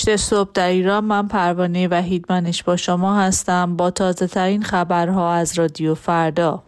صبح در ایران. من پروانه وحیدمنش با شما هستم با تازه ترین خبرها از رادیو فردا.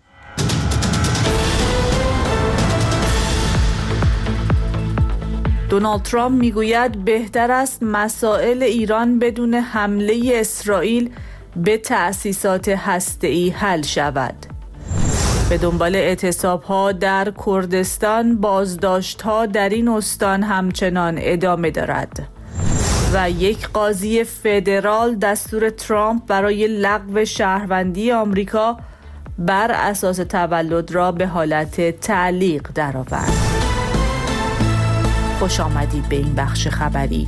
دونالد ترامپ میگوید بهتر است مسائل ایران بدون حمله اسرائیل به تأسیسات هسته‌ای حل شود. به دنبال اعتصاب‌ها در کردستان، بازداشت‌ها در این استان همچنان ادامه دارد. و یک قاضی فدرال دستور ترامپ برای لغو شهروندی آمریکا بر اساس تولد را به حالت تعلیق درآورد. خوش آمدید به این بخش خبری.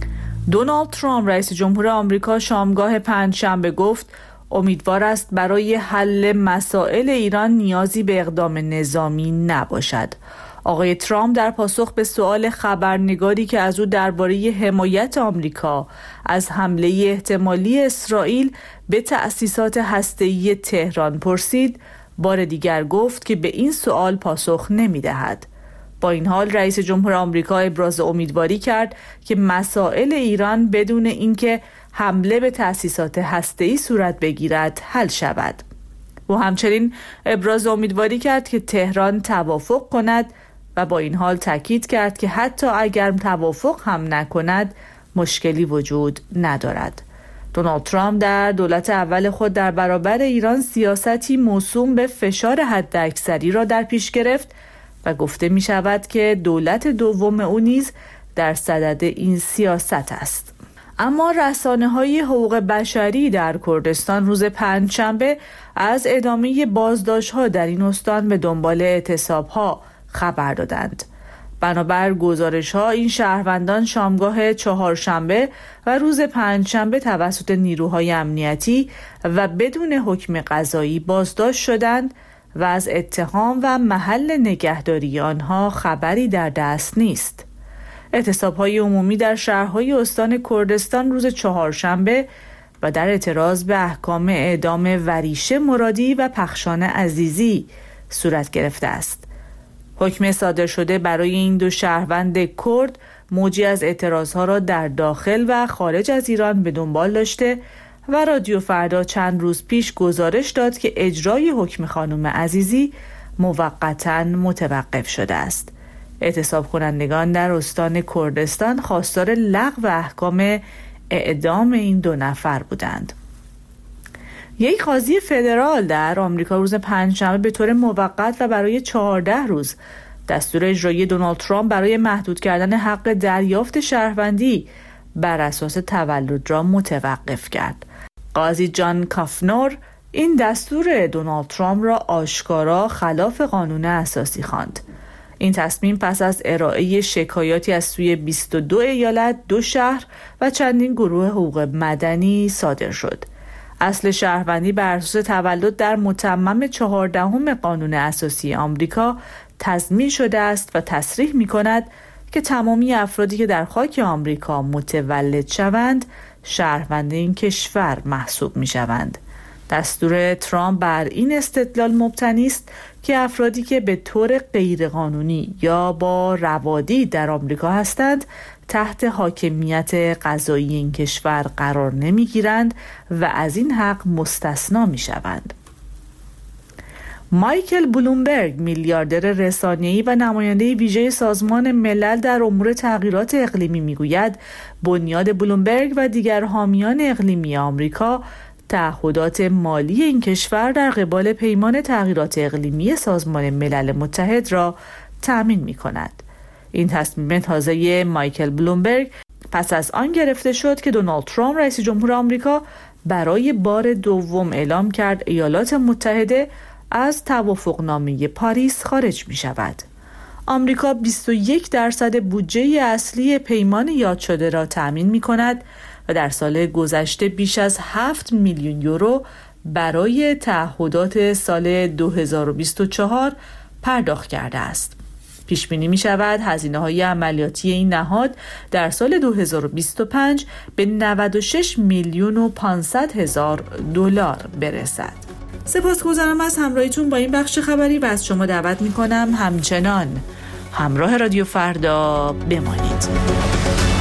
دونالد ترامپ رئیس جمهور آمریکا شامگاه پنجشنبه گفت امیدوار است برای حل مسائل ایران نیازی به اقدام نظامی نباشد. آقای ترامپ در پاسخ به سؤال خبرنگاری که از او درباره حمایت آمریکا از حمله احتمالی اسرائیل به تأسیسات هسته‌ای تهران پرسید، بار دیگر گفت که به این سؤال پاسخ نمی‌دهد. با این حال رئیس جمهور آمریکا ابراز امیدواری کرد که مسائل ایران بدون اینکه حمله به تأسیسات هسته‌ای صورت بگیرد حل شود. او همچنین ابراز امیدواری کرد که تهران توافق کند و با این حال تاکید کرد که حتی اگر توافق هم نکند مشکلی وجود ندارد. دونالد ترامپ در دولت اول خود در برابر ایران سیاستی موسوم به فشار حداکثری را در پیش گرفت و گفته می شود که دولت دوم او نیز در صدد این سیاست است. اما رسانه‌های حقوق بشری در کردستان روز پنجشنبه از ادامه بازداشت‌ها در این استان به دنبال اعتصاب‌ها خبر دادند. بنابر گزارش‌ها این شهروندان شامگاه چهارشنبه و روز پنجشنبه توسط نیروهای امنیتی و بدون حکم قضایی بازداشت شدند و از اتهام و محل نگهداری آنها خبری در دست نیست. اعتصاب‌های عمومی در شهرهای استان کردستان روز چهارشنبه و در اعتراض به احکام اعدام وریشه مرادی و پخشان عزیزی صورت گرفته است. حکم صادر شده برای این دو شهروند کرد موجی از اعتراضها را در داخل و خارج از ایران به دنبال داشته و رادیو فردا چند روز پیش گزارش داد که اجرای حکم خانم عزیزی موقتاً متوقف شده است. اعتصاب کنندگان در استان کردستان خواستار لغو احکام اعدام این دو نفر بودند. یک قاضی فدرال در آمریکا روز پنجشنبه به طور موقت و برای 14 روز دستور اجرایی دونالد ترامپ برای محدود کردن حق دریافت شهروندی بر اساس تولد را متوقف کرد. قاضی جان کافنور این دستور دونالد ترامپ را آشکارا خلاف قانون اساسی خواند. این تصمیم پس از ارائه شکایاتی از سوی 22 ایالت، 2 شهر و چندین گروه حقوق مدنی صادر شد. اصل شهروندی بر اساس تولد در متمم 14 قانون اساسی آمریکا تضمین شده است و تصریح می‌کند که تمامی افرادی که در خاک آمریکا متولد شوند شهروند این کشور محسوب می‌شوند. دستور ترامپ بر این استدلال مبتنی است که افرادی که به طور غیرقانونی یا با روادید در آمریکا هستند تحت حاکمیت قضایی این کشور قرار نمی‌گیرند و از این حق مستثنا می‌شوند. مایکل بلومبرگ، میلیاردر رسانه‌ای و نماینده ویژه سازمان ملل در امور تغییرات اقلیمی میگوید بنیاد بلومبرگ و دیگر حامیان اقلیمی آمریکا تعهدات مالی این کشور در قبال پیمان تغییرات اقلیمی سازمان ملل متحد را تأمین می‌کند. این تصمیم تازه مایکل بلومبرگ پس از آن گرفته شد که دونالد ترامپ رئیس جمهور آمریکا برای بار دوم اعلام کرد ایالات متحده از توافقنامه پاریس خارج می شود. آمریکا 21% بودجه اصلی پیمان یاد شده را تأمین می کند و در سال گذشته بیش از 7 میلیون یورو برای تعهدات سال 2024 پرداخت کرده است. پیش بینی می شود هزینه‌های عملیاتی این نهاد در سال 2025 به 96 میلیون و 500 هزار دلار برسد. سپاسگزارم از همراهیتون با این بخش خبری و از شما دعوت می کنم همچنان همراه رادیو فردا بمانید.